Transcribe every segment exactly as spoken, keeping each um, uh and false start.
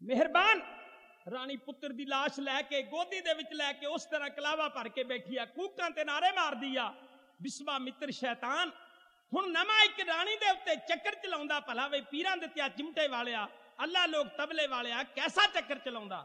मेहरबान रानी पुत्र दी लाश लैके गोदी दे विच लैके उस तरह कलावा भर के बैठी आ, कूकां ते नारे मार दिया। विश्वामित्र शैतान हुण नवां एक रानी दे उत्ते चक्कर चलाउंदा, भला वे पीरां दित्तिया चिमटे वालिया, अल्लाह लोग तबले वालिया कैसा चक्कर चलाउंदा।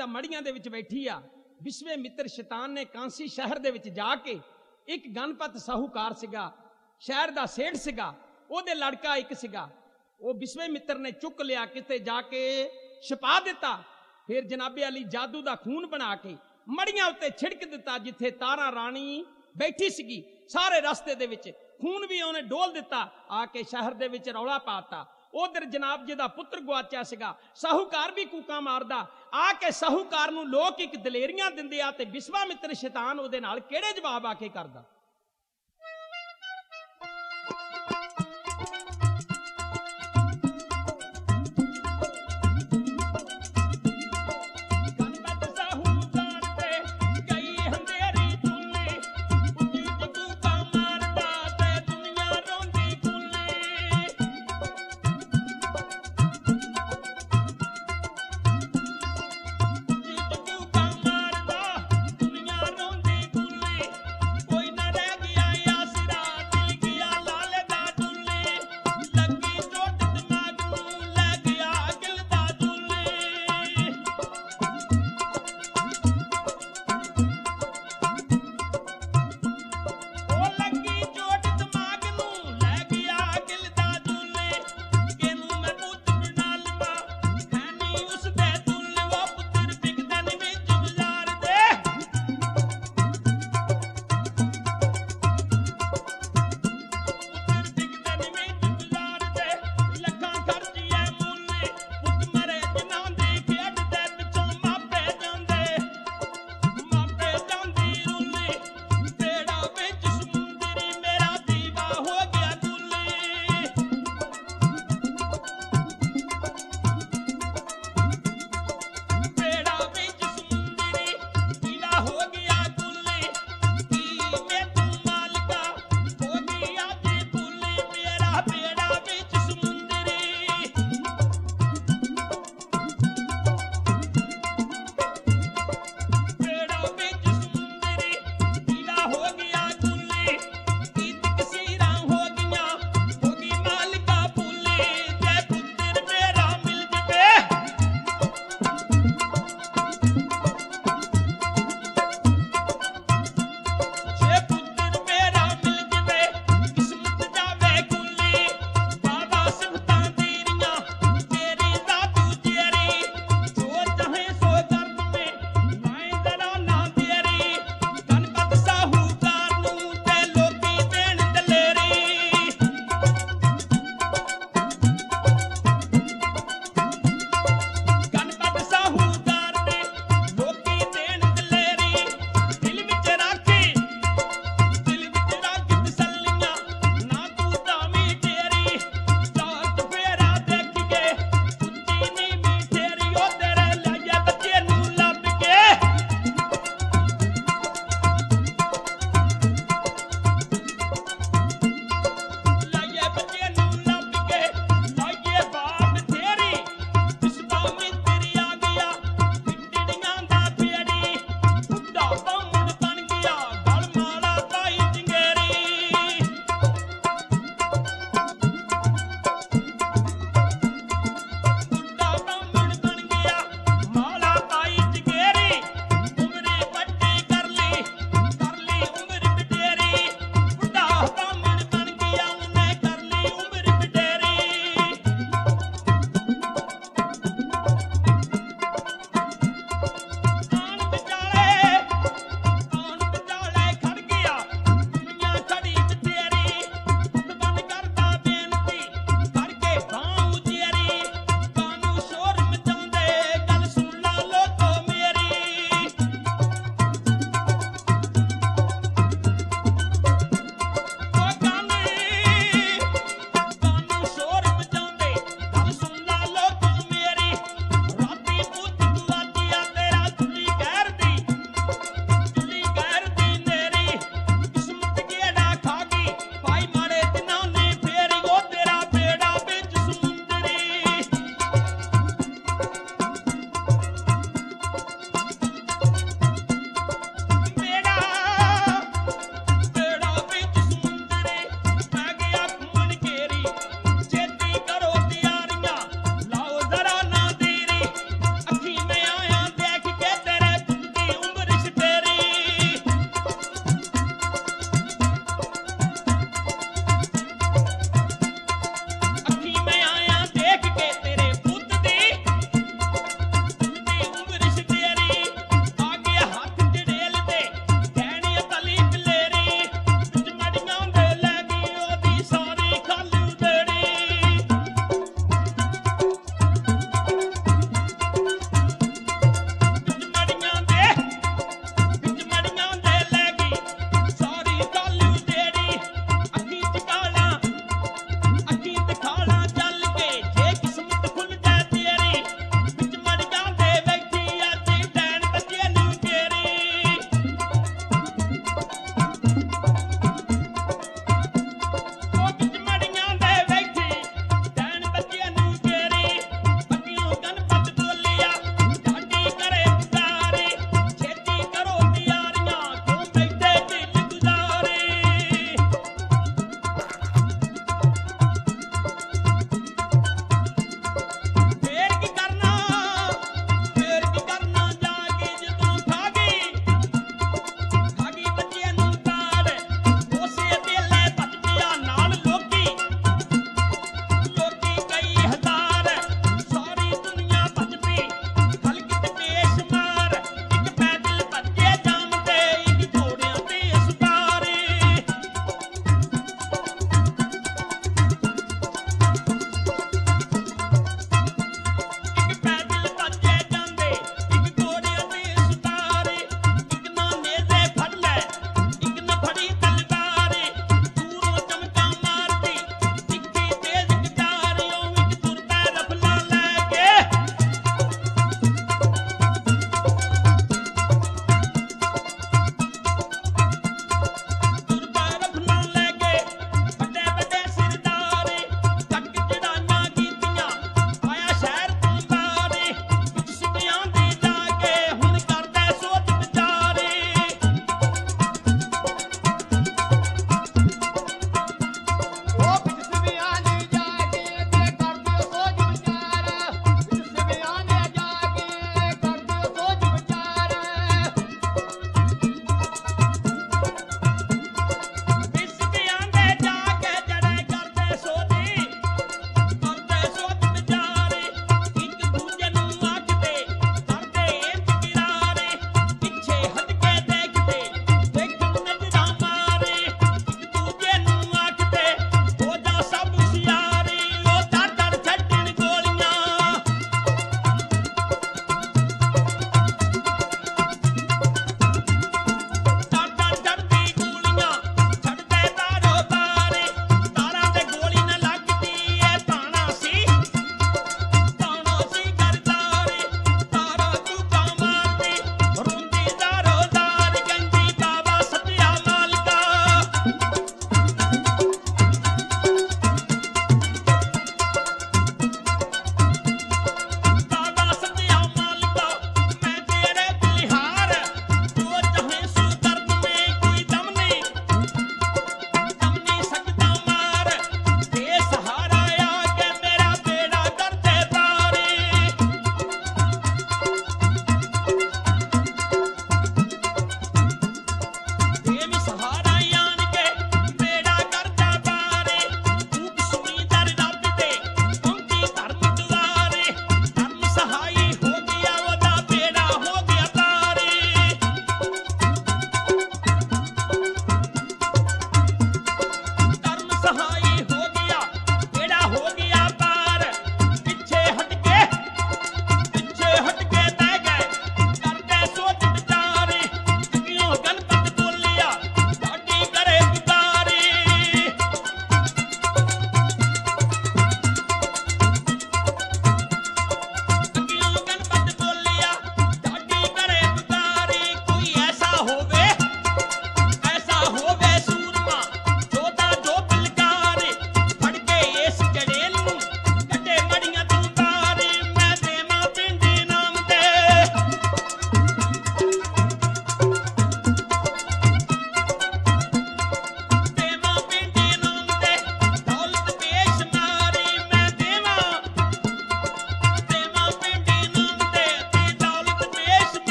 ਤਾਂ ਮੜੀਆਂ ਦੇ ਵਿੱਚ ਬੈਠੀ ਆ। ਵਿਸ਼ਵੇ ਮਿੱਤਰ ਸ਼ੈਤਾਨ ਨੇ ਕਾਂਸੀ ਸ਼ਹਿਰ ਦੇ ਵਿੱਚ ਜਾ ਕੇ ਇੱਕ ਗਣਪਤ ਸਾਹੂਕਾਰ ਸੀਗਾ, ਸ਼ਹਿਰ ਦਾ ਸੇਠ ਸੀਗਾ, ਉਹਦੇ ਲੜਕਾ ਇੱਕ ਸੀਗਾ, ਉਹ ਵਿਸ਼ਵੇ ਮਿੱਤਰ ਨੇ ਚੁੱਕ ਲਿਆ, ਕਿਤੇ ਜਾ ਕੇ ਛਪਾ ਦਿੱਤਾ। ਫਿਰ ਜਨਾਬੇ ਅਲੀ ਜਾਦੂ ਦਾ ਖੂਨ ਬਣਾ ਕੇ ਮੜੀਆਂ ਉੱਤੇ ਛਿੜਕ ਦਿੱਤਾ, ਜਿੱਥੇ ਤਾਰਾ ਰਾਣੀ ਬੈਠੀ ਸੀਗੀ। ਸਾਰੇ ਰਸਤੇ ਦੇ ਵਿੱਚ ਖੂਨ ਵੀ ਉਹਨੇ ਡੋਲ ਦਿੱਤਾ, ਆ ਕੇ ਸ਼ਹਿਰ ਦੇ ਵਿੱਚ ਰੌਲਾ ਪਾਤਾ। ਉਧਰ ਜਨਾਬ ਜੀ ਦਾ ਪੁੱਤਰ ਗਵਾਚਿਆ ਸੀਗਾ, ਸਾਹੂਕਾਰ ਵੀ ਕੂਕਾਂ ਮਾਰਦਾ। ਆ ਕੇ ਸਾਹੂਕਾਰ ਨੂੰ ਲੋਕ ਇੱਕ ਦਲੇਰੀਆਂ ਦਿੰਦੇ ਆ, ਤੇ ਵਿਸ਼ਵਾਮਿੱਤਰ ਸ਼ੈਤਾਨ ਉਹਦੇ ਨਾਲ ਕਿਹੜੇ ਜਵਾਬ ਆ ਕੇ ਕਰਦਾ। ਕੋਈ ਨਾ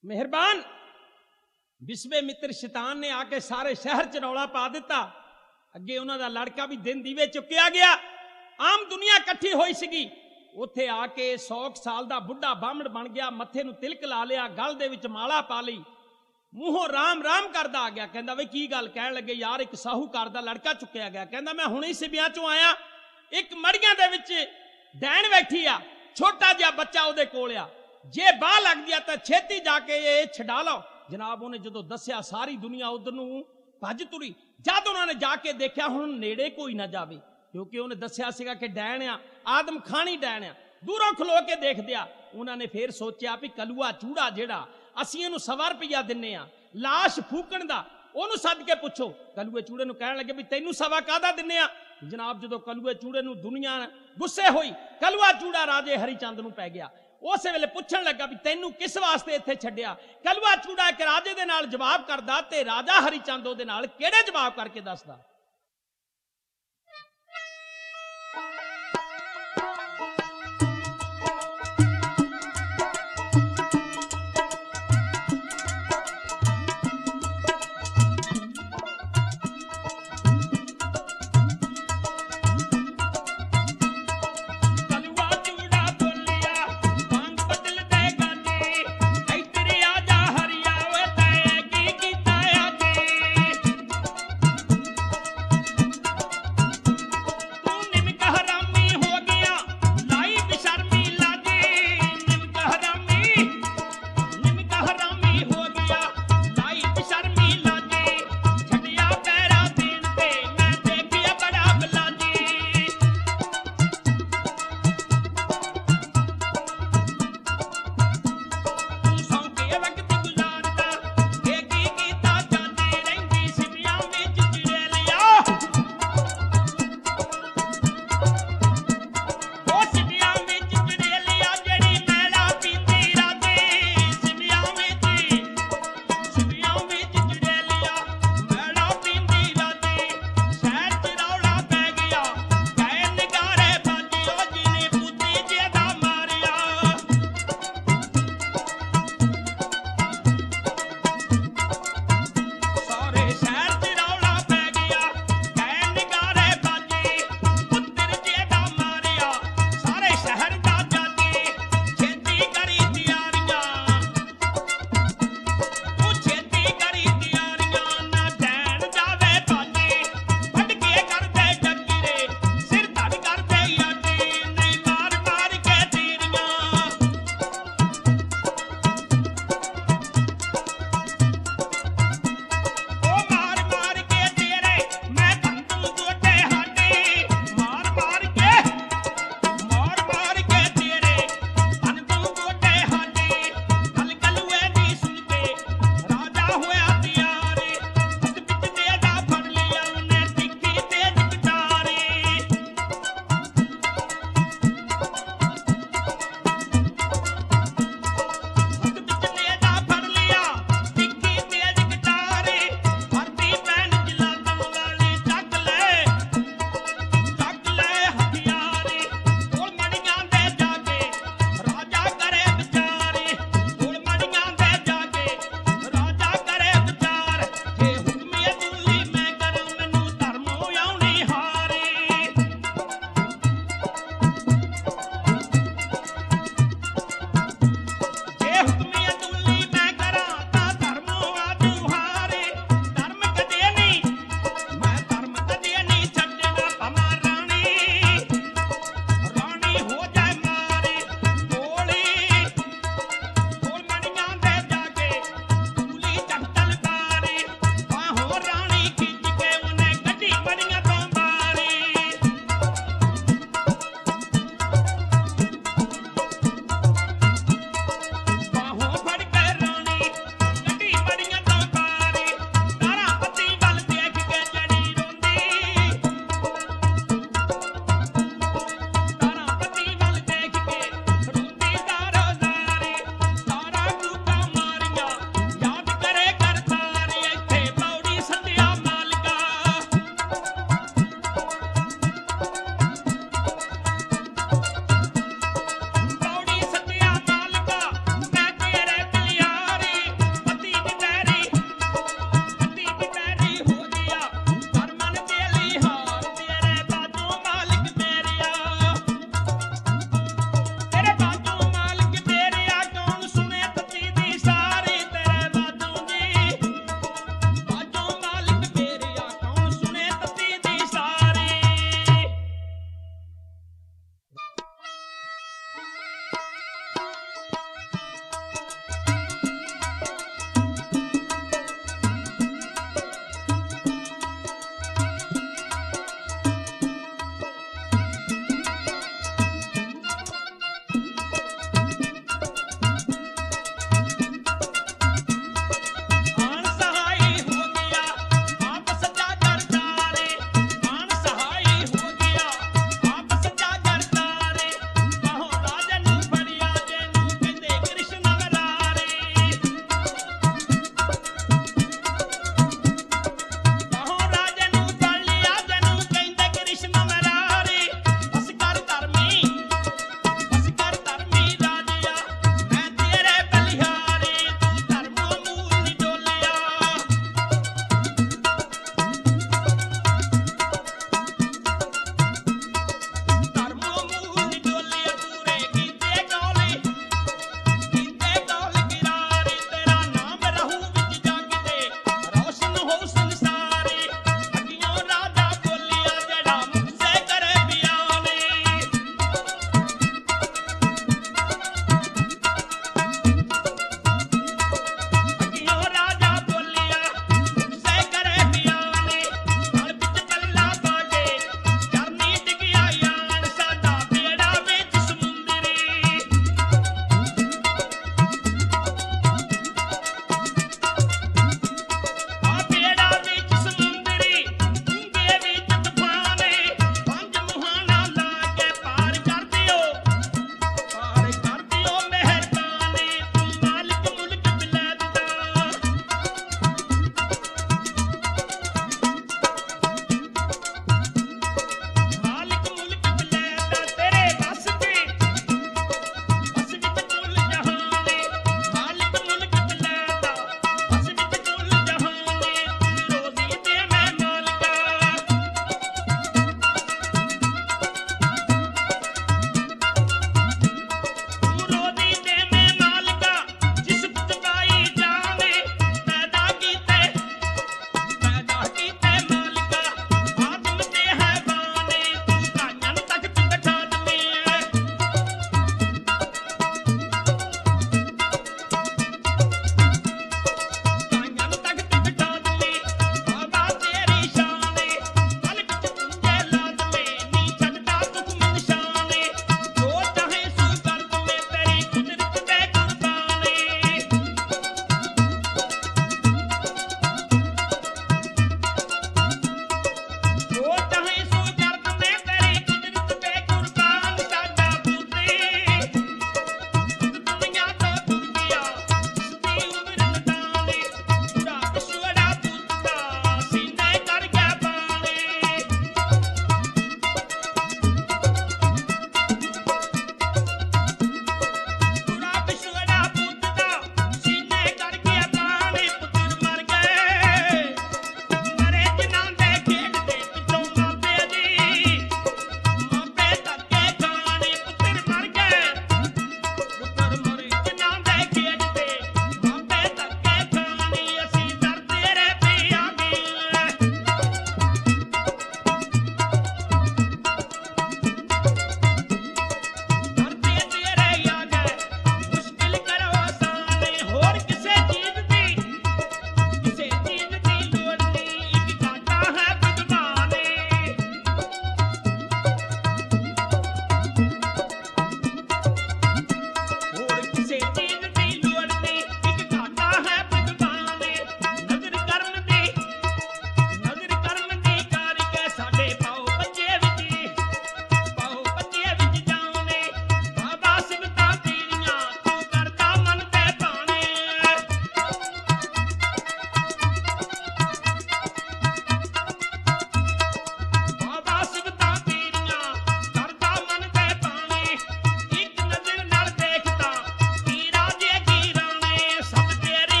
ਮਿਹਰਬਾਨ ਵਿਸ਼ਵਾਮਿੱਤਰ ਸ਼ੈਤਾਨ ਨੇ ਆ ਕੇ ਸਾਰੇ ਸ਼ਹਿਰ ਚ ਰੌਲਾ ਪਾ ਦਿੱਤਾ। ਅੱਗੇ ਉਹਨਾਂ ਦਾ ਲੜਕਾ ਵੀ ਦਿਨ ਦੀਵੇ ਚੁੱਕਿਆ ਗਿਆ। ਆਮ ਦੁਨੀਆ ਇਕੱਠੀ ਹੋਈ ਸੀਗੀ। ਉੱਥੇ ਆ ਕੇ ਸੌ ਸਾਲ ਦਾ ਬੁੱਢਾ ਬਾਹਮਣ ਬਣ ਗਿਆ, ਮੱਥੇ ਨੂੰ ਤਿਲਕ ਲਾ ਲਿਆ, ਗਲ ਦੇ ਵਿੱਚ ਮਾਲਾ ਪਾ ਲਈ, ਮੂੰਹੋਂ ਰਾਮ ਰਾਮ ਕਰਦਾ ਆ ਗਿਆ। ਕਹਿੰਦਾ ਵੇ ਕੀ ਗੱਲ? ਕਹਿਣ ਲੱਗੇ ਯਾਰ ਇੱਕ ਸਾਹੂਕਾਰ ਦਾ ਲੜਕਾ ਚੁੱਕਿਆ ਗਿਆ। ਕਹਿੰਦਾ ਮੈਂ ਹੁਣੇ ਸਿਵਿਆਂ ਚੋਂ ਆਇਆ, ਇੱਕ ਮੜੀਆਂ ਦੇ ਵਿੱਚ ਡੈਣ ਬੈਠੀ ਆ, ਛੋਟਾ ਜਿਹਾ ਬੱਚਾ ਉਹਦੇ ਕੋਲ ਆ, ਜੇ ਬਾਹ ਲੱਗਦੀ ਆ ਤਾਂ ਛੇਤੀ ਜਾ ਕੇ ਇਹ ਛਡਾ ਲਓ। ਜਨਾਬ ਉਹਨੇ ਜਦੋਂ ਦੱਸਿਆ ਸਾਰੀ ਦੁਨੀਆ ਉਧਰ ਨੂੰ ਭੱਜ ਤੁਰੀ। ਜਦ ਉਹਨਾਂ ਨੇ ਜਾ ਕੇ ਦੇਖਿਆ ਹੁਣ ਨੇੜੇ ਕੋਈ ਨਾ ਜਾਵੇ, ਕਿਉਂਕਿ ਉਹਨੇ ਦੱਸਿਆ ਸੀਗਾ ਕਿ ਡੈਣ ਆ, ਆਦਮ ਖਾਣੀ ਡੈਣ ਆ। ਦੂਰੋਂ ਖਲੋ ਕੇ ਦੇਖਦੇ ਆ। ਉਹਨਾਂ ਨੇ ਫੇਰ ਸੋਚਿਆ ਵੀ ਕਲੂਆ ਚੂੜਾ ਜਿਹੜਾ ਅਸੀਂ ਇਹਨੂੰ ਸਵਾ ਰੁਪਈਆ ਦਿੰਨੇ ਆ ਲਾਸ਼ ਫੂਕਣ ਦਾ, ਉਹਨੂੰ ਸੱਦ ਕੇ ਪੁੱਛੋ। ਕਲੂਏ ਚੂੜੇ ਨੂੰ ਕਹਿਣ ਲੱਗੇ ਵੀ ਤੈਨੂੰ ਸਵਾ ਕਾਹਦਾ ਦਿੰਨੇ ਆ? ਜਨਾਬ ਜਦੋਂ ਕਲੂਏ ਚੂੜੇ ਨੂੰ ਦੁਨੀਆ ਗੁੱਸੇ ਹੋਈ, ਕਲੂਆ ਚੂੜਾ ਰਾਜੇ ਹਰੀਚੰਦ ਨੂੰ ਪੈ ਗਿਆ। ਉਸੇ ਵੇਲੇ ਪੁੱਛਣ ਲੱਗਾ ਵੀ ਤੈਨੂੰ ਕਿਸ ਵਾਸਤੇ ਇੱਥੇ ਛੱਡਿਆ? ਕਲੂਆ ਚੂੜਾ ਇੱਕ ਰਾਜੇ ਦੇ ਨਾਲ ਜਵਾਬ ਕਰਦਾ ਤੇ ਰਾਜਾ ਹਰੀਚੰਦ ਉਹਦੇ ਨਾਲ ਕਿਹੜੇ ਜਵਾਬ ਕਰਕੇ ਦੱਸਦਾ?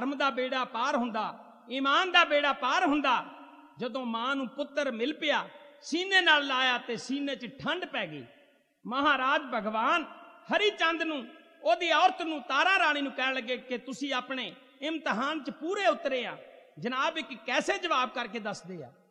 ਧਰਮ ਦਾ ਬੇੜਾ ਪਾਰ ਹੁੰਦਾ, ਈਮਾਨ ਦਾ ਬੇੜਾ ਪਾਰ ਹੁੰਦਾ। ਜਦੋਂ ਮਾਂ ਨੂੰ ਪੁੱਤਰ ਮਿਲ ਪਿਆ, ਸੀਨੇ ਨਾਲ ਲਾਇਆ ਤੇ ਸੀਨੇ 'ਚ ਠੰਡ ਪੈ ਗਈ। ਮਹਾਰਾਜ ਭਗਵਾਨ ਹਰੀ ਚੰਦ ਨੂੰ, ਉਹਦੀ ਔਰਤ ਨੂੰ, ਤਾਰਾ ਰਾਣੀ ਨੂੰ ਕਹਿਣ ਲੱਗੇ ਕਿ ਤੁਸੀਂ ਆਪਣੇ ਇਮਤਿਹਾਨ 'ਚ ਪੂਰੇ ਉਤਰੇ ਆ। ਜਨਾਬ ਇੱਕ ਕੈਸੇ ਜਵਾਬ ਕਰਕੇ ਦੱਸਦੇ ਆ।